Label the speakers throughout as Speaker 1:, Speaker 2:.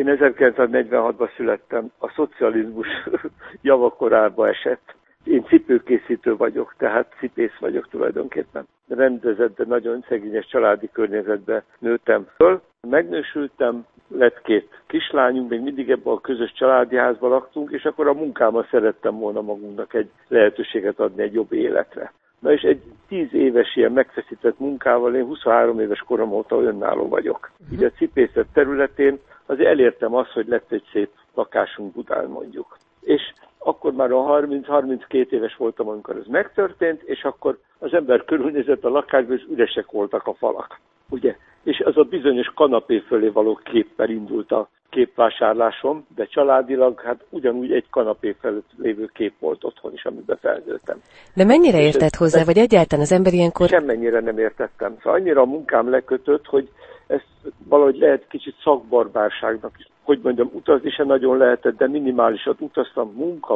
Speaker 1: Én 1946-ban születtem, a szocializmus javakorába esett. Én cipőkészítő vagyok, tehát cipész vagyok tulajdonképpen. Rendezett, de nagyon szegényes családi környezetben nőttem föl. Megnősültem, lett 2 kislányunk, még mindig ebben a közös családi házban laktunk, és akkor a munkámmal szerettem volna magunknak egy lehetőséget adni egy jobb életre. Na és egy 10 éves ilyen megfeszített munkával én 23 éves korom óta önálló vagyok. Így a cipészet területén azért elértem azt, hogy lett egy szép lakásunk Budán mondjuk. És akkor már a 30-32 éves voltam, amikor ez megtörtént, és akkor az ember körülnézett a lakásba, és üresek voltak a falak. Ugye? És az a bizonyos kanapé fölé való képpel indult a képvásárlásom, de családilag hát ugyanúgy egy kanapé felett lévő kép volt otthon is, amiben felnőttem.
Speaker 2: De mennyire értett hozzá, vagy egyáltalán az ember ilyenkor...
Speaker 1: Semmennyire nem értettem. Szóval annyira a munkám lekötött, hogy ezt valahogy lehet kicsit szakbarbárságnak is. Hogy mondjam, utazni sem nagyon lehetett, de minimálisat utaztam,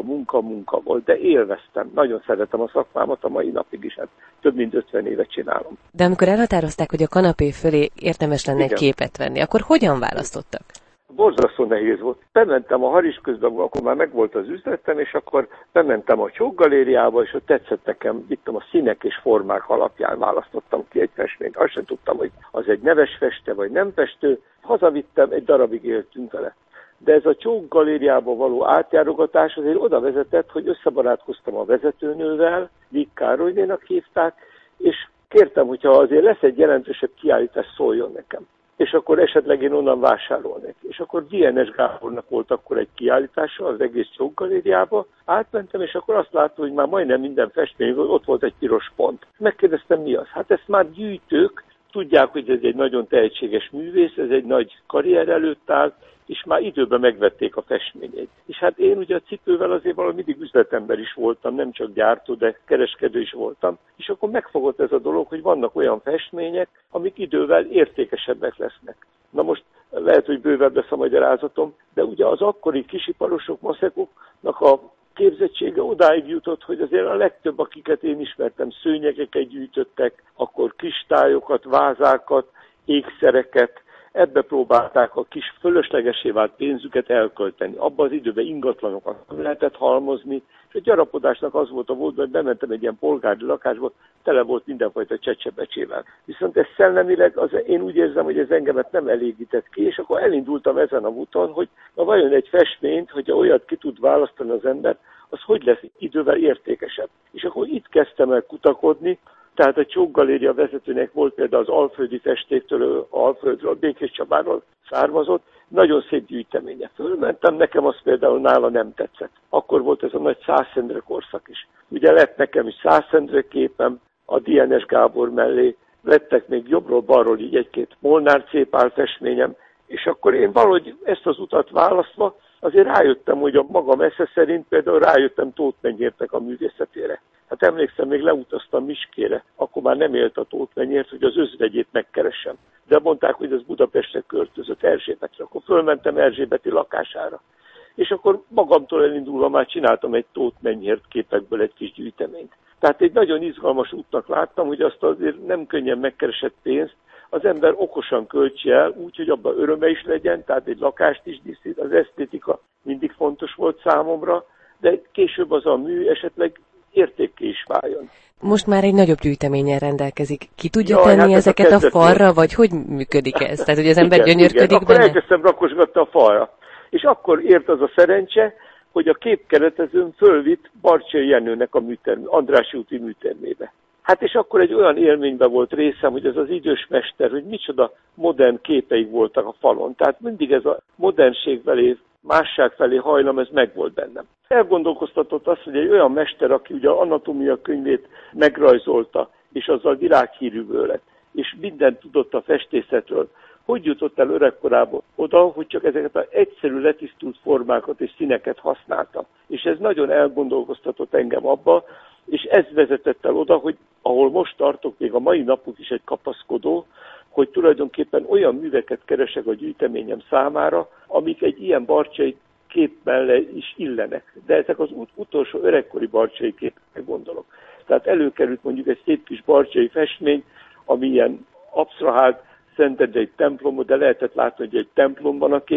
Speaker 1: munka volt, de élveztem. Nagyon szeretem a szakmámat a mai napig is, hát több mint 50 évet csinálom.
Speaker 2: De amikor elhatározták, hogy a kanapé fölé érdemes lenne egy képet venni, akkor hogyan választottak?
Speaker 1: Borzasztó nehéz volt. Bementem a Haris közben, akkor már megvolt az üzletem, és akkor bementem a Csók Galériába, és ott tetszett nekem, vittem a színek és formák alapján választottam ki egy festményt. Azt sem tudtam, hogy az egy neves festő, vagy nem festő. Hazavittem, egy darabig éltünk vele. De ez a Csók Galériába való átjárogatás azért oda vezetett, hogy összebarátkoztam a vezetőnővel, Víg Károlynénak hívták, és kértem, hogyha azért lesz egy jelentősebb kiállítás, szóljon nekem. És akkor esetleg én onnan vásárolnék. És akkor DNS Gábornak volt akkor egy kiállítása az egész Csók Galériába. Átmentem, és akkor azt láttam, hogy már majdnem minden festmény volt, ott volt egy piros pont. Megkérdeztem, mi az? Hát ezt már gyűjtők tudják, hogy ez egy nagyon tehetséges művész, ez egy nagy karrier előtt áll, és már időben megvették a festményeit. És hát én ugye a cipővel azért valami mindig üzletember is voltam, nem csak gyártó, de kereskedő is voltam. És akkor megfogott ez a dolog, hogy vannak olyan festmények, amik idővel értékesebbek lesznek. Na most lehet, hogy bővebb lesz a magyarázatom, de ugye az akkori kisiparosok, maszekoknak a képzettsége odáig jutott, hogy azért a legtöbb, akiket én ismertem, szőnyegeket gyűjtöttek, akkor kristályokat, vázákat, ékszereket, ebbe próbálták a kis fölöslegesé vált pénzüket elkölteni. Abban az időben ingatlanokat nem lehetett halmozni, és a gyarapodásnak az volt a volt, hogy bementem egy ilyen polgári lakásba, tele volt mindenfajta csecsebecsével. Viszont ez szellemileg, én úgy érzem, hogy ez engemet nem elégített ki, és akkor elindultam ezen a úton, hogy na vajon egy festményt, hogyha olyat ki tud választani az ember, az hogy lesz idővel értékesebb. És akkor itt kezdtem el kutakodni. Tehát a Csók Galéria vezetőnek volt például az alföldi festéktől, Alföldről, Békés Csabáról származott, nagyon szép gyűjteménye. Fölmentem, nekem az például nála nem tetszett. Akkor volt ez a nagy Szászendre korszak is. Ugye lett nekem is Szászendre képem a DNS Gábor mellé, lettek még jobbról-balról így egy-két Molnár Cépál festményem, és akkor én valahogy ezt az utat választva azért rájöttem, hogy a magam esze szerint például rájöttem Tóth Menyhértnek a művészetére. Hát emlékszem, még leutaztam Miskére, akkor már nem élt a Tóth Menyhért, hogy az özvegyét megkeressem. De mondták, hogy ez Budapestre költözött, Erzsébetre. Akkor fölmentem Erzsébeti lakására. És akkor magamtól elindulva már csináltam egy Tóth Menyhért képekből egy kis gyűjteményt. Tehát egy nagyon izgalmas útnak láttam, hogy azt azért nem könnyen megkeresett pénzt az ember okosan költse el, úgy, hogy abban öröme is legyen, tehát egy lakást is díszít, az esztétika mindig fontos volt számomra, de később az a mű esetleg értékké is váljon.
Speaker 2: Most már egy nagyobb gyűjteménnyel rendelkezik. Ki tudja tenni ezeket a falra, vagy hogy működik ez? Tehát, hogy az ember gyönyörködik
Speaker 1: benne? Akkor elkezdtem rakosgatni a falra. És akkor ért az a szerencse, hogy a képkeretezőn fölvitt Barcsay Jenőnek a Andrássy úti műtermébe. Hát és akkor egy olyan élményben volt részem, hogy ez az idős mester, hogy micsoda modern képeik voltak a falon. Tehát mindig ez a modernség felé, másság felé hajlam, ez megvolt bennem. Elgondolkoztatott az, hogy egy olyan mester, aki ugye az anatómia könyvét megrajzolta, és azzal világhírűvő lett, és mindent tudott a festészetről, hogy jutott el öregkorában oda, hogy csak ezeket az egyszerű letisztult formákat és színeket használta. És ez nagyon elgondolkoztatott engem abba, és ez vezetett el oda, hogy ahol most tartok, még a mai napunk is egy kapaszkodó, hogy tulajdonképpen olyan műveket keresek a gyűjteményem számára, amik egy ilyen Barcsay kép mellé is illenek. De ezek az utolsó öregkori Barcsay képekre gondolok. Tehát előkerült mondjuk egy szép kis Barcsay festmény, ami ilyen absztrahált, Szentendrei templomot, de lehetett látni, hogy egy templom van a képen,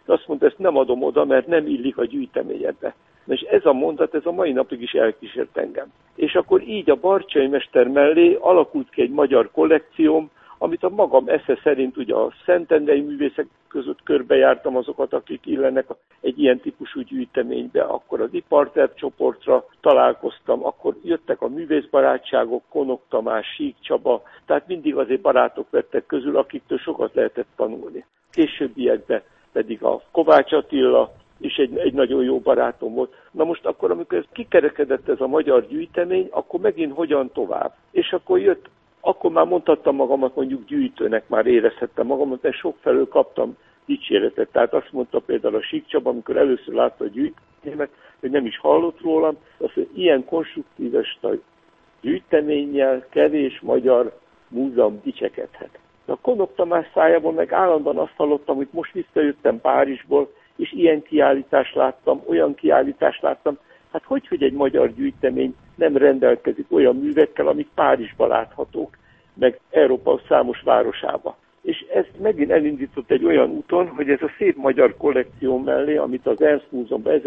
Speaker 1: de azt mondta, ezt nem adom oda, mert nem illik a gyűjteményedbe. És ez a mondat, ez a mai napig is elkísért engem. És akkor így a Barcsay mester mellé alakult ki egy magyar kollekcióm, amit a magam esze szerint ugye a szentendrei művészek között körbejártam azokat, akik illenek egy ilyen típusú gyűjteménybe, akkor az iparterv csoportra találkoztam, akkor jöttek a művészbarátságok, Konok Tamás, Sík Csaba, tehát mindig azért barátok vettek közül, akiktől sokat lehetett tanulni. Későbbiekben pedig a Kovács Attila is egy nagyon jó barátom volt. Na most akkor, amikor ez kikerekedett ez a magyar gyűjtemény, akkor megint hogyan tovább? És akkor jött, akkor már mondhattam magamat mondjuk gyűjtőnek, már érezhettem magamat, mert sokfelől kaptam dicséretet. Tehát azt mondta például a Sík Csaba, amikor először látta a gyűjteményemet, hogy nem is hallott rólam, azt mondja, ilyen konstruktíves gyűjteménnyel kevés magyar múzeum dicsekedhet. A Konok Tamás szájából meg állandóan azt hallottam, hogy most visszajöttem Párizsból, és ilyen kiállítást láttam, olyan kiállítást láttam. Hát hogy egy magyar gyűjtemény nem rendelkezik olyan művekkel, amik Párizsban láthatók, meg Európa számos városába. És ez megint elindított egy olyan úton, hogy ez a szép magyar kollekció mellé, amit az Ernst Múzeumban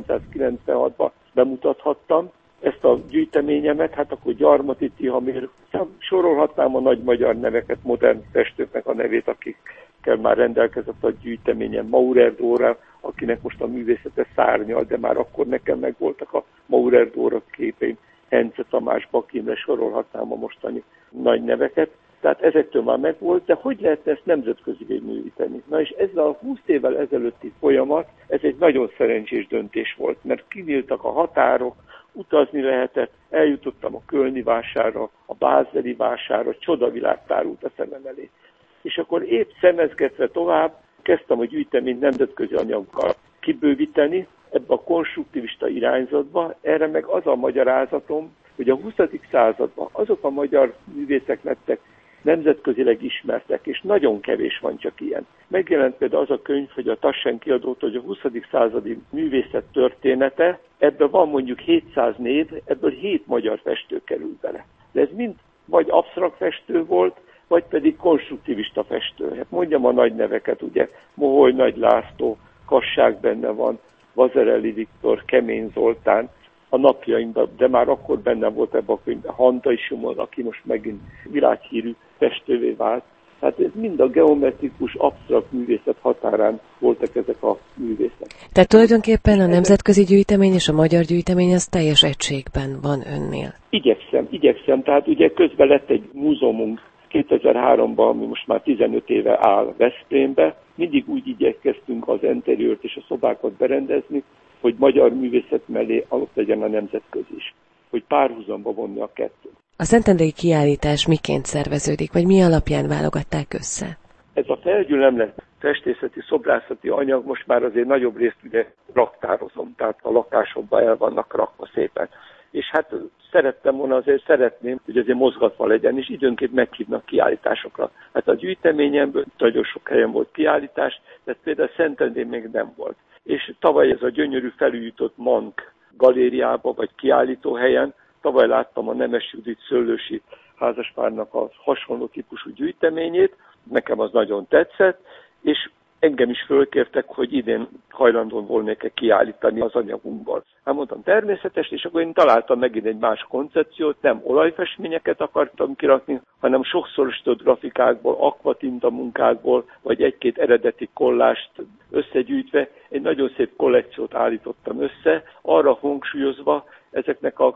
Speaker 1: 1996-ban bemutathattam, ezt a gyűjteményemet, hát akkor Gyarmati Tihamér, sorolhatnám a nagy magyar neveket, modern festőknek a nevét, akikkel már rendelkezett a gyűjteményen, Maurer Dóra, akinek most a művészete szárnyal, de már akkor nekem megvoltak a Maurer Dóra képeim, Hence Tamás, Baki Imre, sorolhatnám a mostani nagy neveket. Tehát ezektől már megvolt, de hogy lehetne ezt nemzetközivé művíteni? Na és ez a 20 évvel ezelőtti folyamat, ez egy nagyon szerencsés döntés volt, mert kinyíltak a határok, utazni lehetett, eljutottam a Kölni vásárra, a Bázeli vásárra, csodavilág tárult a szemem elé. És akkor épp szemezgetve tovább kezdtem a gyűjteményt nemzetközi anyaggal kibővíteni ebbe a konstruktivista irányzatba. Erre meg az a magyarázatom, hogy a 20. században azok a magyar művészek lettek nemzetközileg ismertek, és nagyon kevés van csak ilyen. Megjelent például az a könyv, hogy a Taschen kiadótól, hogy a 20. századi művészet története, ebben van mondjuk 700 név, ebből 7 magyar festő került bele. De ez mind vagy absztrakt festő volt, vagy pedig konstruktivista festő. Hát mondjam a nagy neveket, ugye, Moholy Nagy László, Kassák benne van, Vazerelli Viktor, Kemény Zoltán, a napjainkban, de már akkor benne volt ebben a könyvben Handai Simon, aki most megint világhírű festővé vált. Hát ez mind a geometrikus, absztrakt művészet határán voltak ezek a művészek.
Speaker 2: Tehát tulajdonképpen a nemzetközi gyűjtemény és a magyar gyűjtemény az teljes egységben van önnél.
Speaker 1: Igyekszem. Tehát ugye közben lett egy múzeumunk 2003-ban, ami most már 15 éve áll Veszprémbe. Mindig úgy igyekeztünk az interiőrt és a szobákat berendezni, hogy magyar művészet mellé alatt legyen a nemzetközi is, hogy párhuzamba vonni a kettőt.
Speaker 2: A szentendrei kiállítás miként szerveződik, vagy mi alapján válogatták össze?
Speaker 1: Ez a felgyülemlett festészeti, szobrászati anyag most már azért nagyobb részt ugye raktározom, tehát a lakásokban el vannak rakva szépen. És hát szerettem volna, szeretném, hogy azért mozgatva legyen, és időnként meghívnak kiállításokra. Hát a gyűjteményemből nagyon sok helyen volt kiállítás, de például Szentendrén még nem volt. És tavaly ez a gyönyörű felújított Mank galériába, vagy kiállítóhelyen, tavaly láttam a Nemes Judit Szőlősi házaspárnak a hasonló típusú gyűjteményét, nekem az nagyon tetszett, és engem is fölkértek, hogy idén hajlandó volnék kiállítani az anyagunkból. Hát mondtam természetes, és akkor én találtam megint egy más koncepciót, nem olajfestményeket akartam kirakni, hanem sokszorosított grafikákból, akvatinta munkákból, vagy egy-két eredeti kollást összegyűjtve egy nagyon szép kollekciót állítottam össze, arra hangsúlyozva, ezeknek a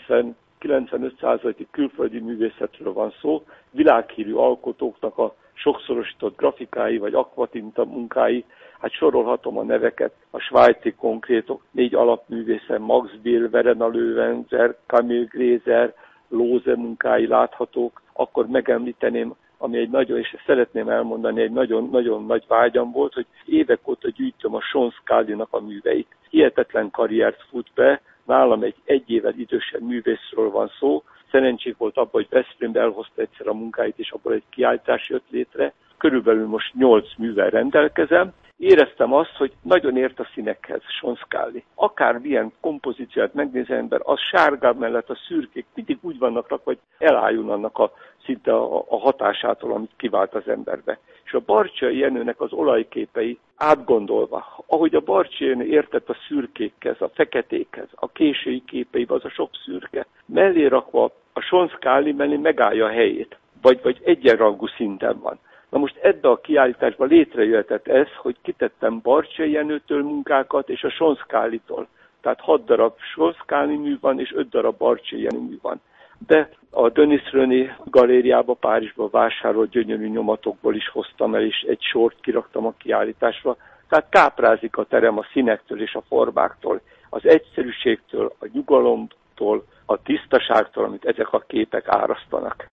Speaker 1: 95%-i külföldi művészetről van szó, világhírű alkotóknak a sokszorosított grafikái vagy akvatinta munkái, hát sorolhatom a neveket, a svájci konkrétok, 4 alapművészen, Max Bill, Verena Löwenzer, Camille Grézer, Lóze munkái láthatók, akkor megemlíteném, ami egy nagyon, és szeretném elmondani, egy nagyon nagy vágyam volt, hogy évek óta gyűjtöm a Sean Scully-nak a műveit. Hihetetlen karriert fut be, nálam egy évvel idősebb művészről van szó. Szerencsénk volt abban, hogy Veszprémbe elhozta egyszer a munkáit, és abból egy kiállítás jött létre. Körülbelül most 8 művel rendelkezem, éreztem azt, hogy nagyon ért a színekhez Sean Scully. Akármilyen kompozíciót megnéz ember, az sárgább mellett a szürkék mindig úgy vannak rakva, hogy elájul annak szinte a hatásától, amit kivált az emberbe. És a Barcsay Jenőnek az olajképei átgondolva, ahogy a Barcsay Jenő értett a szürkékhez, a feketékhez, a késői képeiben az a sok szürke, mellé rakva a Sean Scully mellé megállja a helyét, vagy egyenrangú szinten van. Na most ebbe a kiállításban létrejöhetett ez, hogy kitettem Barcsay Jenőtől munkákat és a Sean Scully-tól. Tehát 6 darab Sean Scully mű van és 5 darab Barcsay Jenő mű van. De a Denis René galériába, Párizsba vásárolt gyönyörű nyomatokból is hoztam el, és egy sort kiraktam a kiállításra. Tehát káprázik a terem a színektől és a formáktól, az egyszerűségtől, a nyugalomtól, a tisztaságtól, amit ezek a képek árasztanak.